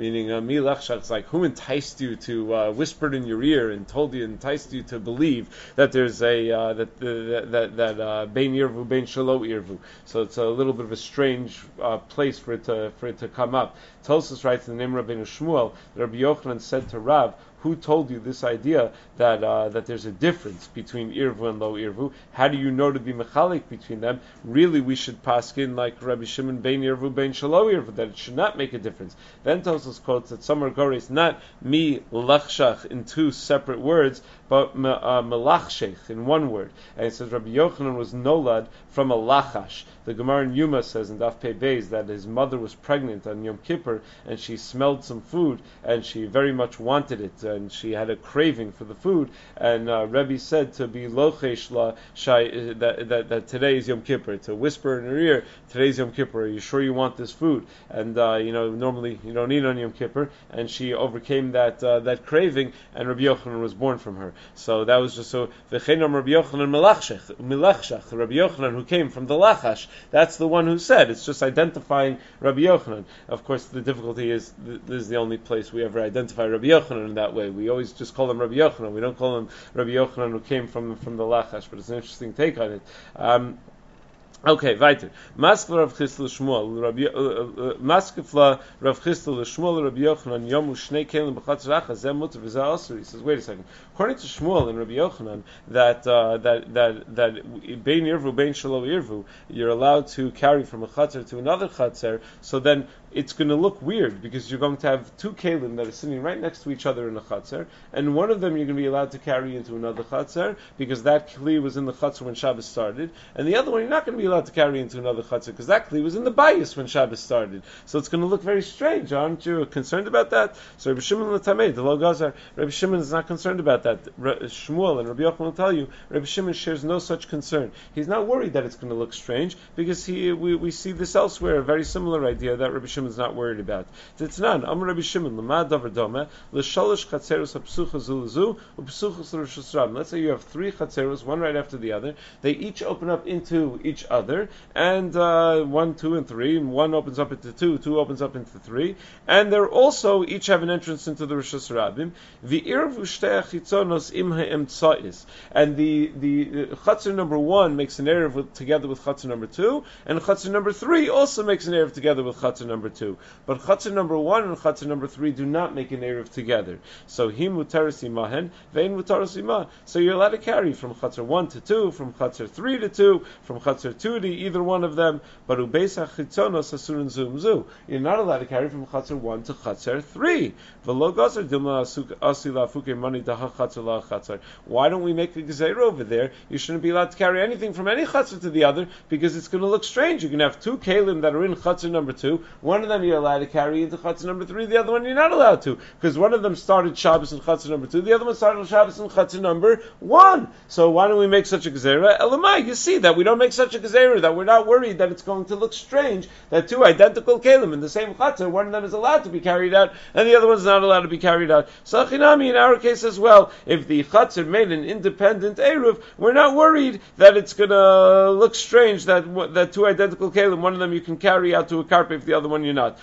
mi lachshach, it's like who enticed you to uh, whispered in your ear and told you, enticed you to believe that there's a uh, that that that, that uh, bein irvu bein shelo irvu. So it's a little bit of a strange uh, place for it to for it to come up. Tosfos writes in the name of Rabbeinu Shmuel that Rabbi Yochanan said to Rav, who told you this idea that uh, that there's a difference between irvu and lo irvu? How do you know to be mechalik between them? Really, we should paskin like Rabbi Shimon bein irvu bein shelo irvu, that it should not make a difference. Then Tosfos quotes that some are goris not mi lachshach in two separate words, but uh, melachshech in one word. And it says Rabbi Yochanan was nolad from a lachash. The Gemara in Yuma says in Daf Pei Beis that his mother was pregnant on Yom Kippur and she smelled some food and she very much wanted it and she had a craving for the food. And uh, Rebbe said to be lochesh la shai that, that that today is Yom Kippur, to whisper in her ear, today's Yom Kippur. Are you sure you want this food? And uh, you know normally you don't eat on Yom Kippur. And she overcame that uh, that craving, and Rabbi Yochanan was born from her. So that was just so. V'cheinam Rabbi Yochanan melachshech, melachshach. Rabbi Yochanan, who came from the lachash, that's the one who said. It's just identifying Rabbi Yochanan. Of course, the difficulty is th- this is the only place we ever identify Rabbi Yochanan in that way. We always just call him Rabbi Yochanan. We don't call him Rabbi Yochanan who came from from the lachash. But it's an interesting take on it. Um, Okay, weiter. Maskefla Rav Chisda Shmuel, Maskefla Rav Chisda Shmuel, Rabbi Yochanan, Yomu Shnei Kelim B'Chatzer Achas, Zeh Mutar V'Zeh Asur. He says, wait a second. According to Shmuel and Rabbi Yochanan, that uh, that that that Bein Irvu, Bein Shelo Irvu, you're allowed to carry from a Chatzer to another Chatzer. So then it's going to look weird because you're going to have two kelim that are sitting right next to each other in a Chatzer, and one of them you're going to be allowed to carry into another Chatzer because that kli was in the Chatzer when Shabbos started, and the other one you're not going to be allowed to carry into another Chatzer because that kli was in the bayis when Shabbos started. So it's going to look very strange. Aren't you concerned about that? So Rabbi Shimon l'tamei, the Lo Gazar, Rabbi Shimon is not concerned about that. Shmuel and Rabbi Yochanan will tell you, Rabbi Shimon shares no such concern. He's not worried that it's going to look strange because he we, we see this elsewhere, a very similar idea that Rabbi Shimon is not worried about. Titnan, Amar Rabbi Shimon, Lamad Davar Doma, L'shalosh Chatzeros HaPsucha Zulazu, U'Psuchas L'Rishus Rab. Let's say you have three Chatzeros, one right after the other. They each open up into each other, and uh, one, two, and three, and one opens up into two, two opens up into three, and they're also each have an entrance into the Rishus Rabim. V'irvu shtei achitzonos im ha'emtza'is. And the the Chatzer number one makes an erev with, together with Chatzer number two, and Chatzer number three also makes an erev together with Chatzer number two. But Chatzer number one and Chatzer number three do not make an erev together. So him mutaris imahen, vein mutaris imah. So you're allowed to carry from Chatzer one to two, from Chatzer three to two, from Chatzer two to either one of them. But ubeis hachitzonos asurun zum zu. You're not allowed to carry from Chatzer one to Chatzer three. V'lo gazer dilma asila fuke mani daha Chatzer la Chatzer. Why don't we make a gezerah over there? You shouldn't be allowed to carry anything from any Chatzer to the other because it's going to look strange. You're going to have two kelim that are in Chatzer number two. One of them you're allowed to carry into Chatzer number three. The other one you're not allowed to because one of them started Shabbos in Chatzer number two. The other one started Shabbos in Chatzer number one. So why don't we make such a gezerah? Elamai, you see that we don't make such a gezerah, that we're not worried that it's going to look strange that two identical kelim in the same Chatzer, one of them is allowed to be carried out and the other one's not allowed to be carried out. So Chinami, in our case as well, if the Chatzer made an independent Eruv, we're not worried that it's going to look strange that that two identical kelim, one of them you can carry out to a karpeh, the other one you're not.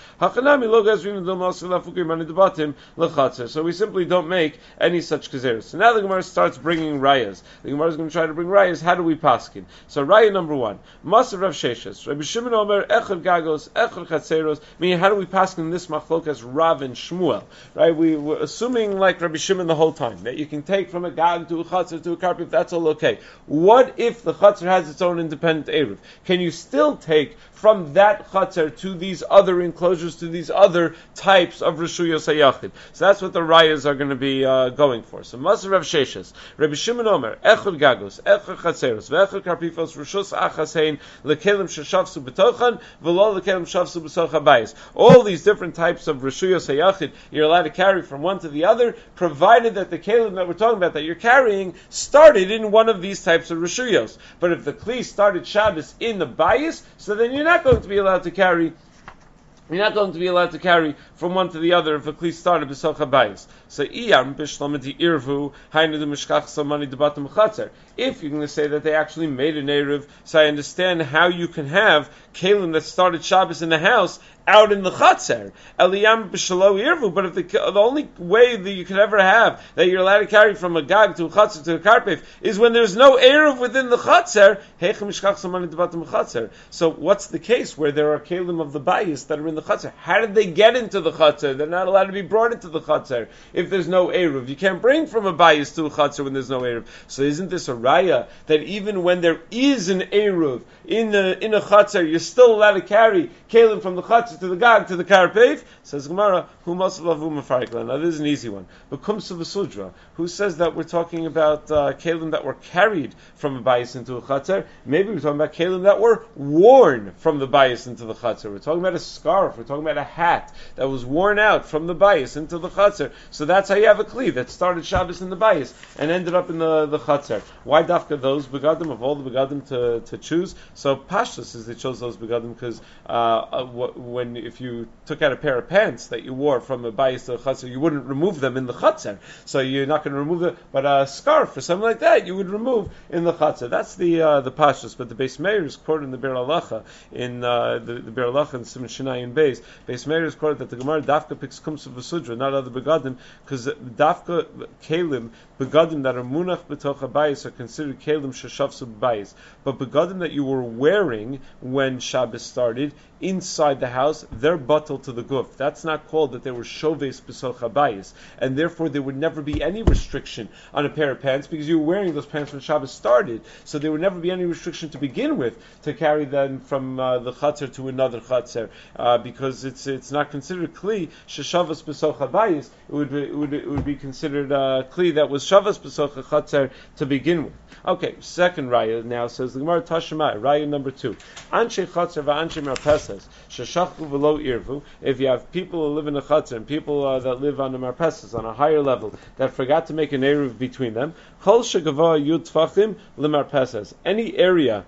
So we simply don't make any such gezeros. So now the Gemara starts bringing rayas. The Gemara is going to try to bring rayas. How do we paskin? So raya number one, Masav Rav Sheshes, Rabbi Shimon Omer, Echad Gagos, Echad Chatzeros. Meaning, how do we paskin this machlokas Rav and Shmuel? Right? We were assuming like Rabbi Shimon the whole time that you can take from a gag to a chatzer to a karpeh. That's all okay. What if the chatzer has its own independent eruv? Can you still take from that chatzer to these other enclosures, to these other types of Rishuyos HaYachid? So that's what the rayas are going to be uh, going for. So Maser Rav Sheshes, Rabbi Shimon Omer, Echad Gagos, Echad Chatzeros, Ve'echad Karpifos, Rishus Achasein, Lekelim Sheshavsu B'tochan, V'lo Lekelim Shavsu B'soch HaBayis. All these different types of Rishuyos HaYachid you're allowed to carry from one to the other, provided that the kelim that we're talking about that you're carrying started in one of these types of Rishuyos. But if the Kli started Shabbos in the Bayis, so then you're not going to be allowed to carry You're not going to be allowed to carry from one to the other if a kli started b'soch habayis. So iyam b'shlamati irvu haynedu mishkach samani debatim chatzer. If you're going to say that they actually made an eruv, so I understand how you can have kalim that started Shabbos in the house out in the chatzer. Eliyam b'shalo irvu. But if the, the only way that you could ever have that you're allowed to carry from a gag to a chatzer to a karpef is when there's no eruv within the chatzer. Heichem mishkach samani debatim chatzer. So what's the case where there are kalim of the bayis that are in the chatzer? How did they get into the chatzer? They're not allowed to be brought into the chatzer if there's no eruv. You can't bring from a bayis to a chatzer when there's no eruv. So isn't this a raya that even when there is an eruv in a in a chatzer, you're still allowed to carry kalim from the chatzer to the gag to the karpef? Says Gemara, who must love whom a Now this is an easy one. But comes to the sudra, who says that we're talking about uh, kalim that were carried from a bayis into a chatzer. Maybe we're talking about kalim that were worn from the bayis into the chatzer. We're talking about a scarf. We're talking about a hat that was worn out from the bayis into the chatzer. So that's how you have a kli that started Shabbos in the bayis and ended up in the, the chatzer. Why dafka those begadim of all the begadim to, to choose? So pashtus is they chose those begadim because uh, when if you took out a pair of pants that you wore from a bayis to a chatzer, you wouldn't remove them in the chatzer. So you're not going to remove them. But a scarf or something like that, you would remove in the chatzer. That's the uh, the pashtus. But the Beis Meir is quoted in the Be'er Halacha in uh, the, the Be'er Halacha in Simon Shinai and Beis. Beis Meir is quoted that the Gemara dafka picks kumsa v'sudra, not other begadim, because dafka kalim begadim that are munach b'toch habayis are considered kalim sheshavsu b'bayis. But begadim that you were wearing when Shabbos started inside the house, they're batal to the guf. That's not called that they were shoves b'soch habayis, and therefore there would never be any restriction on a pair of pants because you were wearing those pants when Shabbos started. So there would never be any restriction to begin with to carry them from uh, the chatzer to another chatzer uh, because it's it's not considered kli sheshavas b'soch habayis. It would be, it would it would be considered uh, kli that was shavas b'soch chatzer to begin with. Okay, second raya now says the Gemara Tashema, raya number two. Anshe chatzer va'anshe marpesas sheshachu v'lo irvu. If you have people who live in a chatzer and people uh, that live on the marpesas on a higher level that forgot to make an eruv between them, chol shegava yud tfachim lemarpesas. Any area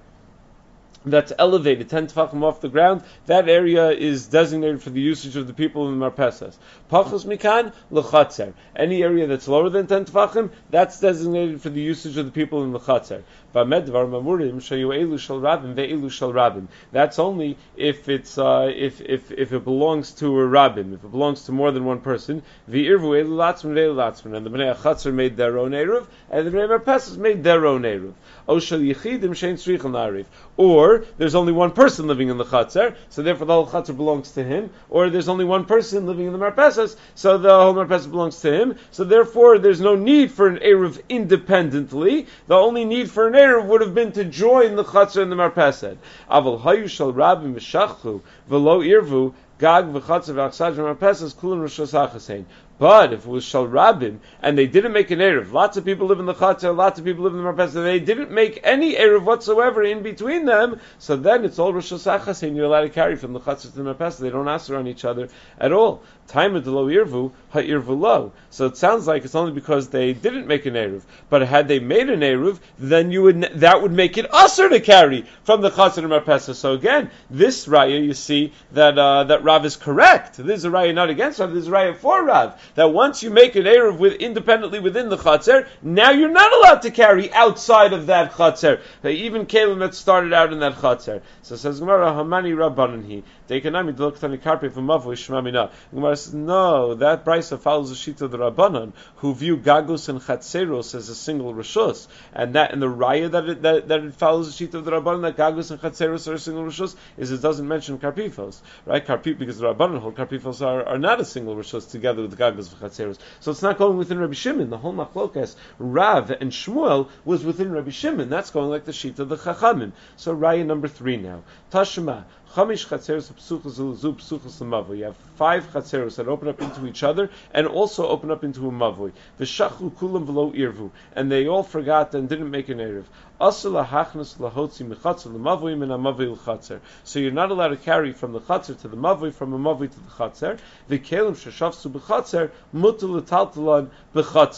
that's elevated ten tefachim off the ground, that area is designated for the usage of the people in the marpesas. Pachos mikan lechatzer. Any area that's lower than ten tefachim, that's designated for the usage of the people in the chatzer. V'amedvar mamurim shayu elu shel rabim ve'elu shel rabim. That's only if it's uh, if if if it belongs to a rabbin, if it belongs to more than one person. V'irvu elu latzman ve'elu latzman. And the bnei chatzer made their own eruv, and the bnei marpesas made their own eruv. O shel yichidim shein tzrichel na'ariv. Or there's only one person living in the chatzer, so therefore the whole chatzer belongs to him. Or there's only one person living in the marpesas, so the whole marpesas belongs to him. So therefore there's no need for an eruv independently. The only need for an eruv would have been to join the chatzer and the marpesed. Aval hayu shel rabim v'shachchu v'lo irvu gag v'chatzer v'achsad v'marpesas kulam rishos hachasein. But if it was shal rabim and they didn't make an eruv, lots of people live in the chatzer, lots of people live in the marpesas, they didn't make any eruv whatsoever in between them, so then it's all rishos hachasein. You're allowed to carry from the chatzer to the marpesas. They don't answer on each other at all. Time of the lo irvu ha irvu lo. So it sounds like it's only because they didn't make an eruv. But had they made an eruv, then you would that would make it usher to carry from the chatzer to the marpesas. So again, this raya, you see that uh, that Rav is correct. This is a raya not against Rav. This is a raya for Rav. That once you make an eruv with independently within the chatzer, now you're not allowed to carry outside of that chatzer. Even kalim that started out in that chatzer. So it says Gemara Hamani Rabbanan he. Dekanami Delokhtani Karpe from Mavui Shmamina. Gemara says no, that brisa follows the sheet of the Rabbanan who view Gagus and Chatzeros as a single rishus, and that in the raya that it, that, that it follows the sheet of the Rabbanan that Gagus and Chatzeros are a single rishus is it doesn't mention Karpifos, right? Karpif because the Rabbanan hold Karpifos are, are not a single rishus together with Gagus and Chatzeros, so it's not going within Rabbi Shimon. The whole Machlokas Rav and Shmuel was within Rabbi Shimon. That's going like the sheet of the Chachamim. So raya number three now. Tashma. Chamish chatzeros psuchos zu psuchos lemavui. You have five chatzeros that open up into each other and also open up into a mavui. V'shachu kulam v'lo irvu, and they all forgot and didn't make an eruv. Asula hachnas lahotzi mechatzer lemavui min amavui l'chatzer. So you're not allowed to carry from the chatzer to the mavui, from a mavui to the chatzer. V'kelim sheshavsu b'chatzer mutul l'taltalan b'chatzer.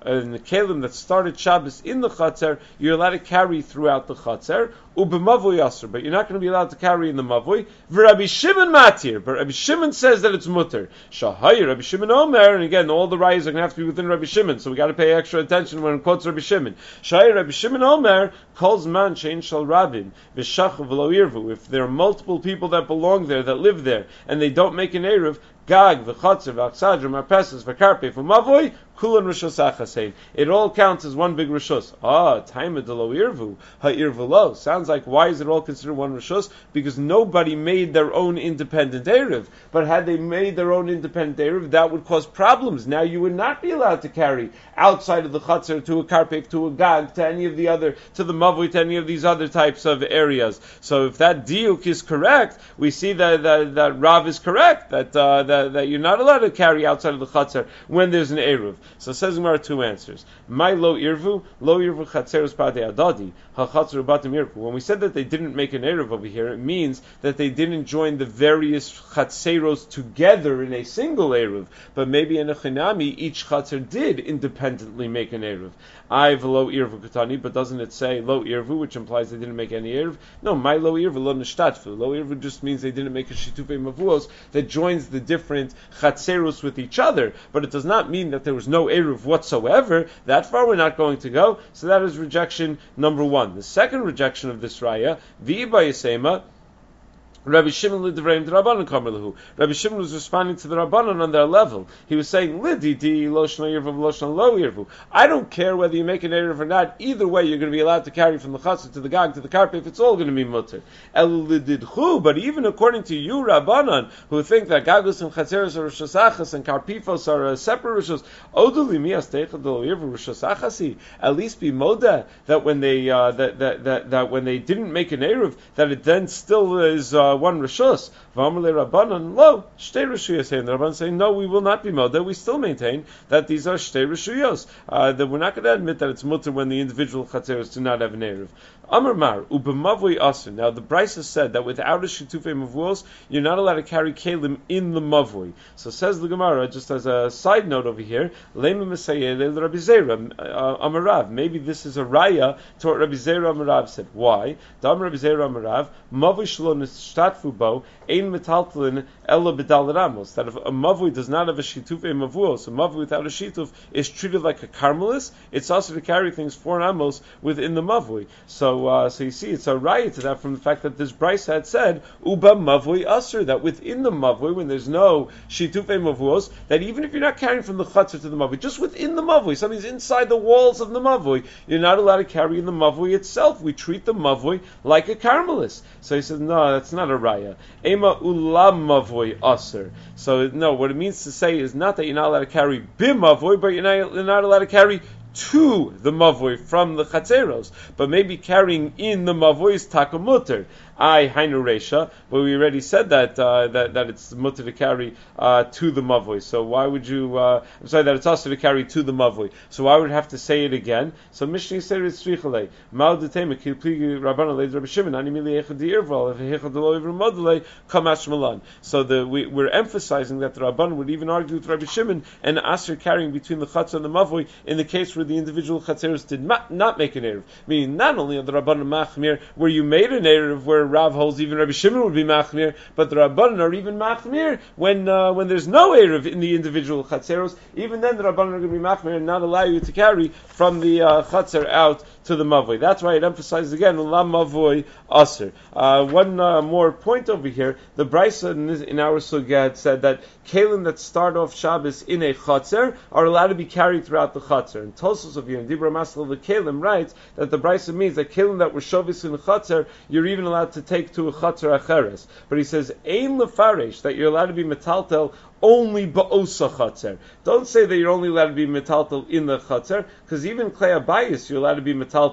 and the kelim that started Shabbos in the Chatzar, you're allowed to carry throughout the Chatzar. Ubemavui Asr, but you're not going to be allowed to carry in the Mavui. Rabbi Shimon Matir, but Rabbi Shimon says that it's mutter. Shahayir, Rabbi Shimon Omer, and again, all the rayas are going to have to be within Rabbi Shimon, so we got to pay extra attention when it quotes Rabbi Shimon. Shahayir, Rabbi Shimon Omer, calls man shein shal rabin, v'shach v'lo irvu. If there are multiple people that belong there, that live there, and they don't make an eruv, Gag, v'chatzer, v'achsadra, marpeses, v'karpe, v'mavoi, kulan rishos achasein. It all counts as one big rishos. Ah, time of delo irvu, ha'irvu lo. Sounds like, why is it all considered one rishos? Because nobody made their own independent eruv. But had they made their own independent eruv, that would cause problems. Now you would not be allowed to carry outside of the chatzer to a karpek, to a gag, to any of the other, to the mavoi, to any of these other types of areas. So if that diuk is correct, we see that that, that Rav is correct, that uh, that That, that you're not allowed to carry outside of the chatzar when there's an eruv. So it says Gemara two answers. My lo irvu, lo irvu chatzeros pade adadi, ha chatzar batim irvu. When we said that they didn't make an eruv over here, it means that they didn't join the various chatzeros together in a single eruv. But maybe in a chinami, each chatzar did independently make an eruv. I lo irvu katani, but doesn't it say lo irvu, which implies they didn't make any eruv? No, my lo irvu lo nishtatfu. Lo irvu just means they didn't make a shitufei mavuos that joins the different different chatzerus with each other, but it does not mean that there was no eruv whatsoever. That far we're not going to go. So that is rejection number one. The second rejection of this raya, v'iba yisema, Rabbi Shimon l'divreim d'Rabbanan kamer lehu. Rabbi Shimon was responding to the Rabbanan on their level. He was saying, "Lididi lo shna yirvu lo shna lo yirvu." I don't care whether you make an eruv or not. Either way, you're going to be allowed to carry from the chatzah to the gag to the karpef. It's all going to be mutter. El lididchu. But even according to you, Rabbanan, who think that gagus and chatzeros are rishos achas and karpifos are uh, separate rishos, oduli mias teichad lo yirvu rishos achasi. At least be moda that when they uh, that, that that that when they didn't make an eruv, that it then still is. Uh, one rishus. V'amalei Rabbanan lo shtei rishuyos. And the Rabbanan saying, no, we will not be moda. We still maintain that these are shtei rishuyos. Uh, that we're not going to admit that it's mutter when the individual chatzeros do not have an eruv. Amar mar ubemavui aser. Now the Brisa said that without a shitufei mavuos, you're not allowed to carry kelim in the mavui. So says the Gemara, just as a side note over here, lema mesayele Rabbi Zera Amarav. Maybe this is a raya to what Rabbi Zera Amarav said. Why? Dam Rabbi Zera Amarav mavui shlo nishtatfu bo ein metaltalin ella b'dal ramos. That if a mavui does not have a shitufei mavuos, a mavui without a shituf is treated like a karmelis. It's also to carry things four amos within the mavui. So. So, uh, so you see, it's a riot to that from the fact that this Bryce had said uba mavui aser, that within the mavui, when there's no shitufei mavuos, that even if you're not carrying from the chatzar to the mavui, just within the mavui, something's inside the walls of the mavui, you're not allowed to carry in the mavui itself. We treat the mavui like a karmelis. So he says, no, that's not a raya. Ema ulam mavui aser. So no, what it means to say is not that you're not allowed to carry bim mavui, but you're not, you're not allowed to carry to the mavoi from the chatzeros, but maybe carrying in the mavoi is takamutter. I hainu reisha, but we already said that uh, that that it's mutter to carry uh, to the mavoi. So why would you? Uh, I'm sorry, that it's also to carry to the mavoi. So why would I have to say it again? So Mishnah said it's tzrichalei. Mal detema kilpigi Rabbanan leid Rabbi Shimon ani mili echad diirval if hechad lo ivr modulei kamash malan. So the we, we're emphasizing that the Rabbanan would even argue with Rabbi Shimon and aser carrying between the chatzah and the mavoi in the case where the individual chatzeros did not, not make an eruv. Meaning not only are the Rabbanan machmir where you made an eruv where Rav holds even Rabbi Shimon would be machmir, but the Rabbanan are even machmir when uh, when there's no eruv in the individual chatzeros. Even then, the Rabbanan are going to be machmir and not allow you to carry from the uh, chatzer out to the mavoi. That's why it emphasizes again ulam mavoi aser. Uh, one uh, more point over here. The Brisa in, in our sugya said that kelim that start off Shabbos in a chatzer are allowed to be carried throughout the chatzer. And Tosos of you in Dibra Masal the kelim writes that the Brisa means that kelim that were shovis in the chatzer you're even allowed to take to a chatzer acheres. But he says ein lefaresh, that you're allowed to be metaltel only ba'osa chatzer. Don't say that you're only allowed to be metaltel in the chatzer, because even klei abayis you're allowed to be metaltel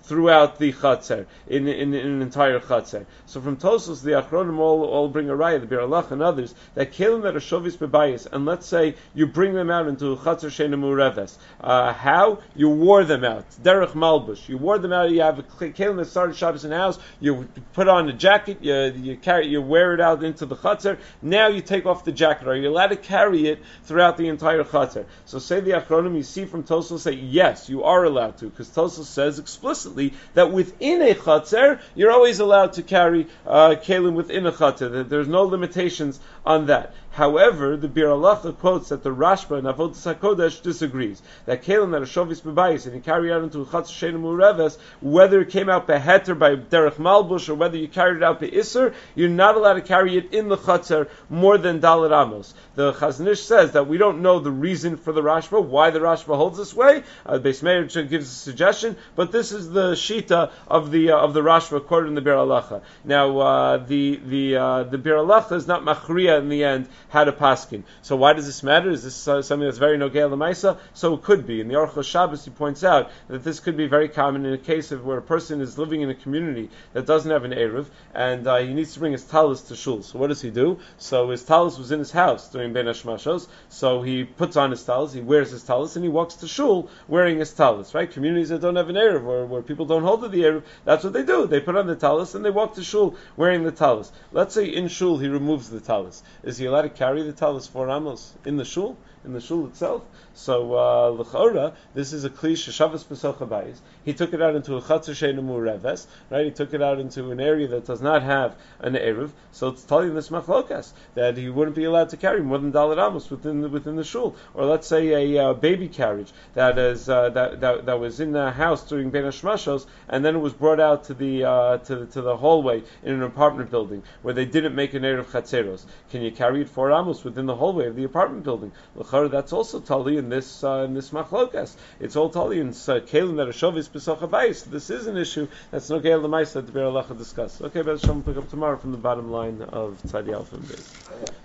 throughout the Chatzar, in, in, in an entire Chatzar. So from Tosos, the Achronim all, all bring a raya, the Bir Allah and others, that Kelim that are Shovis Bebayis, and let's say you bring them out into Chatzar Sheina Mureves. Uh, how? You wore them out. Derech Malbush. You wore them out, you have a Kelim that started Shabbos in the house, you put on a jacket, you, you carry, you wear it out into the Chatzar, now you take off the jacket. Are you allowed to carry it throughout the entire Chatzar? So say the Achronim, you see from Tosos, say, yes, you are allowed to, because Tosos says explicitly that within a Chatzar, you're always allowed to carry uh, Kelim within a Chatzar, that there's no limitations on that. However, the Bir Alacha quotes that the Rashba and Avodas HaKodesh disagrees. That Kelim that are Shovis Bebayis, and you carry out into a Chatzar Sheina Mureves, whether it came out Beheter by Derech Malbush, or whether you carried it out Be'isser, you're not allowed to carry it in the Chatzar more than Dalet Amos. The Chazon Ish says that we don't know the reason for the Rashba, why the Rashba holds this way. Uh, Beis Meir gives a suggestion, but this is the Shita of the uh, of the Rashba quoted in the Bir Alacha. Now, uh, the the uh, the Bir Alacha is not machriya in the end how to paskin. So why does this matter? Is this uh, something that's very nogei l'maisa? So it could be. In the Aruch Shabbos, he points out that this could be very common in a case of where a person is living in a community that doesn't have an eruv, and uh, he needs to bring his talis to shul. So what does he do? So his talis was in his house during Ben Hashmashos, so he puts on his talis, he wears his talis, and he walks to shul wearing his talis. Right? Communities that don't have an eruv, or where people don't hold to the eruv, that's what they do. They put on the talis and they walk to shul wearing the talis. Let's say in shul he removes the talis. Is he allowed to carry the talis four amos in the shul, in the shul itself? So uh, l'chora, this is a kli sheshavas b'soch habayis. He took it out into a chatzar sheina mureves, right? He took it out into an area that does not have an eruv. So it's telling this machlokas that he wouldn't be allowed to carry more than dalet amos within the, within the shul. Or let's say a uh, baby carriage that is uh, that, that that was in the house during Ben Hashmashos, and then it was brought out to the uh, to the, to the hallway in an apartment building where they didn't make an eruv chatzeros. Can you carry it four amos within the hallway of the apartment building? L'chora, that's also tali in this uh, in this machlokas. It's all tali in uh, kelim that are shovis b'soch habayis. This is an issue that's no geil l'maisa that the Bir Alacha discussed. Okay, but Hashem will pick up tomorrow from the bottom line of Tzadi Alpha and Beis.